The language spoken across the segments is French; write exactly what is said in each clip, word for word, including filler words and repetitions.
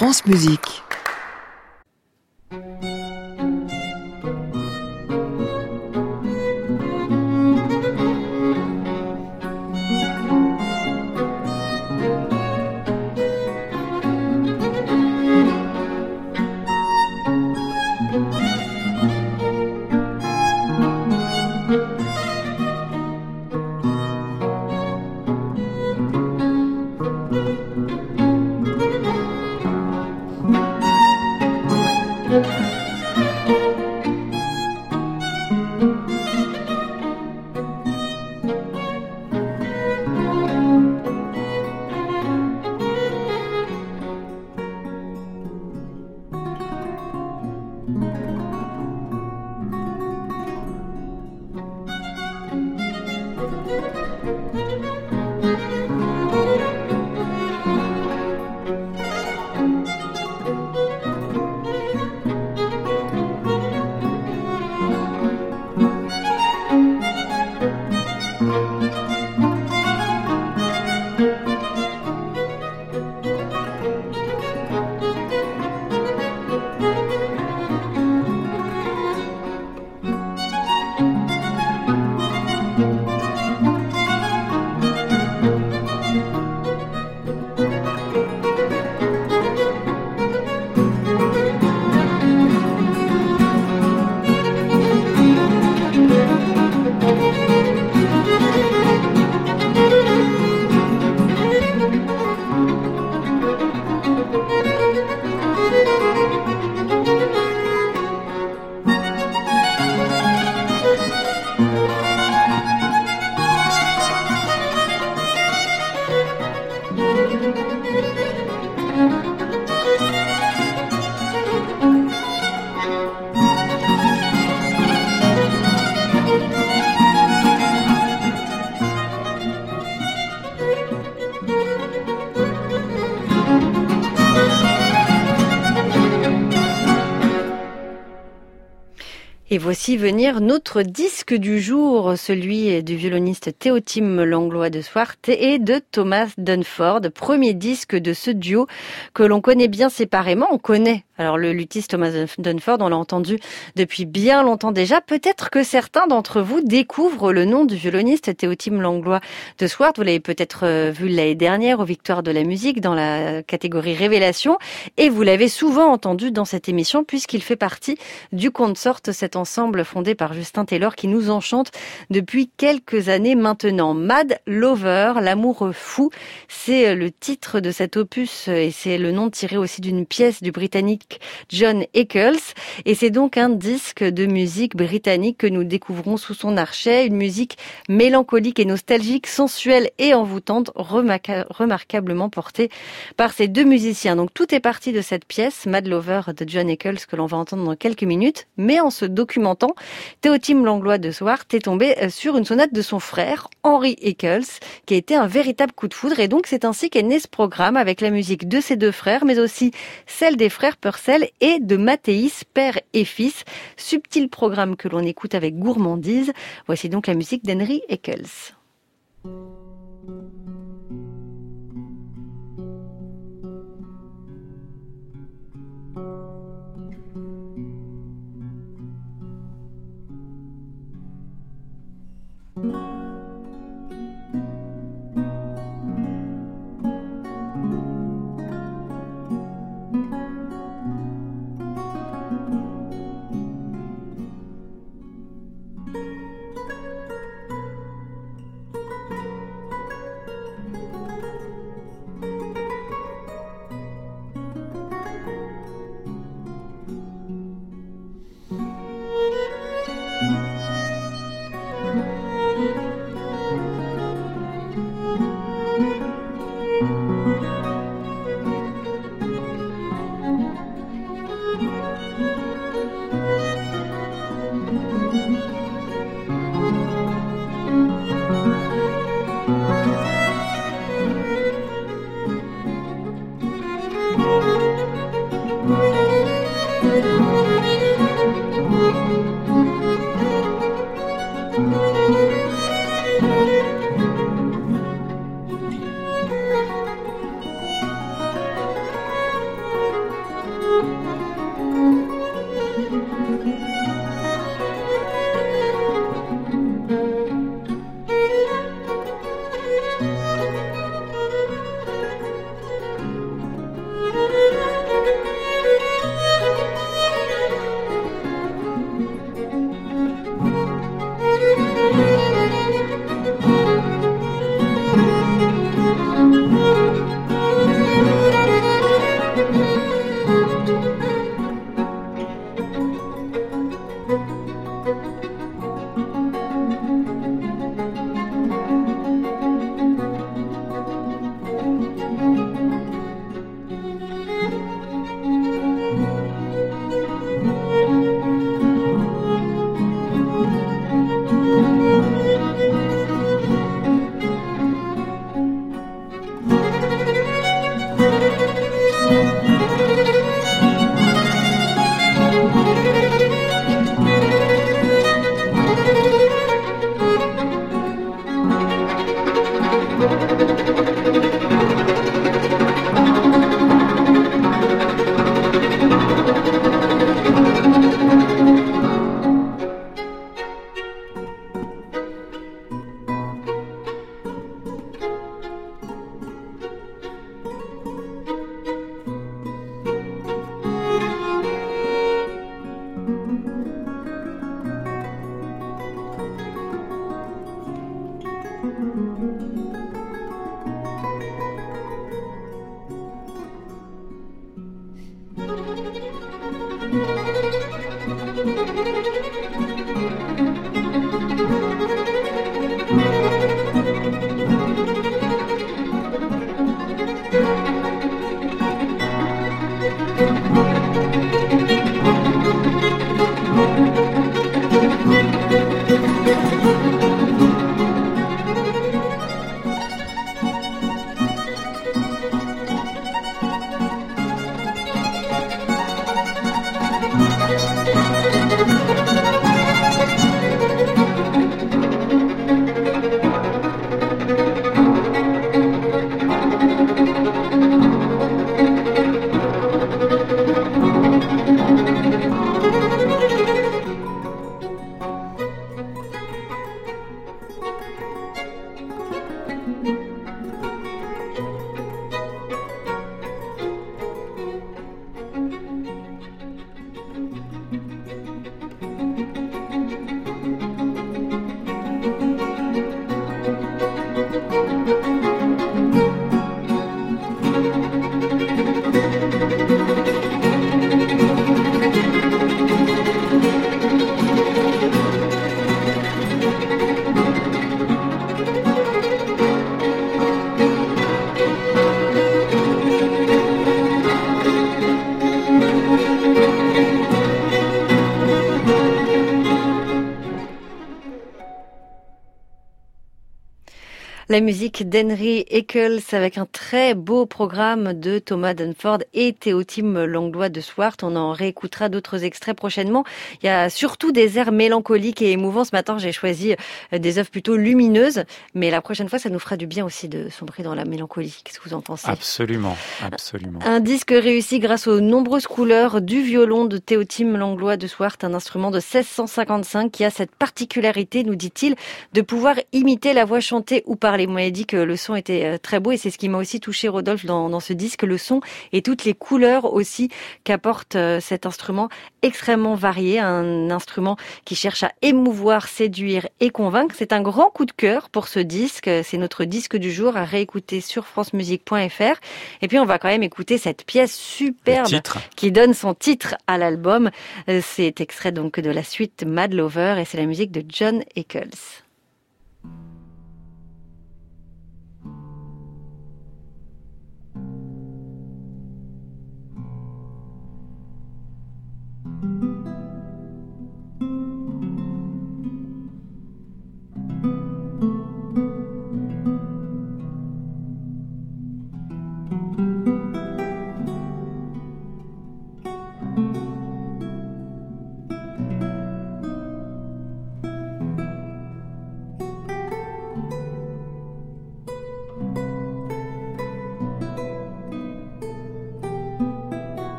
France Musique. Et voici venir notre disque du jour, celui du violoniste Théotime Langlois de Swart et de Thomas Dunford, premier disque de ce duo que l'on connaît bien séparément. On connaît alors le luthiste Thomas Dunford, on l'a entendu depuis bien longtemps déjà. Peut-être que certains d'entre vous découvrent le nom du violoniste Théotime Langlois de Swart. Vous l'avez peut-être vu l'année dernière aux Victoires de la musique dans la catégorie Révélation, et vous l'avez souvent entendu dans cette émission puisqu'il fait partie du Consort, cet ensemble fondé par Justin Taylor qui nous enchante depuis quelques années maintenant. Mad Lover, l'amour fou, c'est le titre de cet opus et c'est le nom tiré aussi d'une pièce du Britannique John Eccles, et c'est donc un disque de musique britannique que nous découvrons sous son archet, une musique mélancolique et nostalgique, sensuelle et envoûtante, remarca- remarquablement portée par ces deux musiciens. Donc tout est parti de cette pièce, Mad Lover de John Eccles, que l'on va entendre dans quelques minutes, mais en se documentant, Théotime Langlois de Swart est tombé sur une sonate de son frère, Henry Eccles, qui a été un véritable coup de foudre, et donc c'est ainsi qu'est né ce programme avec la musique de ses deux frères, mais aussi celle des frères Purcell et de Mathéis, père et fils. Subtil programme que l'on écoute avec gourmandise. Voici donc la musique d'Henry Eccles. La musique d'Henry Eccles avec un très beau programme de Thomas Dunford et Théotime Langlois de Swart. On en réécoutera d'autres extraits prochainement. Il y a surtout des airs mélancoliques et émouvants. Ce matin, j'ai choisi des œuvres plutôt lumineuses, mais la prochaine fois, ça nous fera du bien aussi de sombrer dans la mélancolie. Qu'est-ce que vous en pensez ? Absolument, absolument. Un disque réussi grâce aux nombreuses couleurs du violon de Théotime Langlois de Swart, un instrument de seize cent cinquante-cinq qui a cette particularité, nous dit-il, de pouvoir imiter la voix chantée ou parler. Vous m'avez dit que le son était très beau et c'est ce qui m'a aussi touché, Rodolphe, dans, dans ce disque, le son et toutes les couleurs aussi qu'apporte cet instrument extrêmement varié, un instrument qui cherche à émouvoir, séduire et convaincre. C'est un grand coup de cœur pour ce disque, c'est notre disque du jour à réécouter sur francemusique point f r. Et puis on va quand même écouter cette pièce superbe qui donne son titre à l'album. C'est extrait donc de la suite Mad Lover et c'est la musique de John Eccles.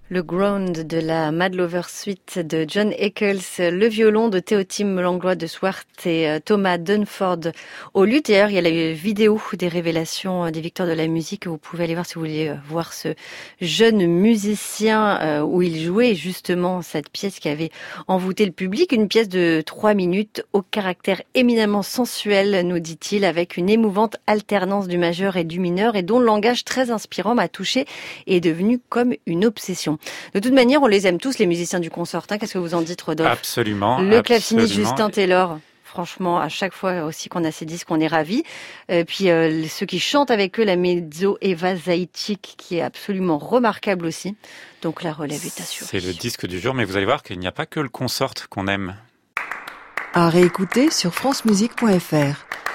Le ground de la Mad Lover Suite de John Eccles, le violon de Théotime Langlois de Swart et Thomas Dunford au luth. D'ailleurs, il y a la vidéo des révélations des victoires de la musique. Vous pouvez aller voir si vous voulez voir ce jeune musicien où il jouait justement cette pièce qui avait envoûté le public. Une pièce de trois minutes au caractère éminemment sensuel, nous dit-il, avec une émouvante alternance du majeur et du mineur et dont le langage très inspirant m'a touché et est devenu comme une obsession. De toute manière, on les aime tous, les musiciens du Concertin. Qu'est-ce que vous en dites, Rodolphe? Absolument. Le claveciniste absolument. Justin Taylor. Franchement, à chaque fois aussi qu'on a ces disques, on est ravis. Et puis euh, ceux qui chantent avec eux, la mezzo Eva Zaïtchik, qui est absolument remarquable aussi. Donc la relève est assurée. C'est le disque du jour, mais vous allez voir qu'il n'y a pas que le consort qu'on aime. À réécouter sur francemusique point f r.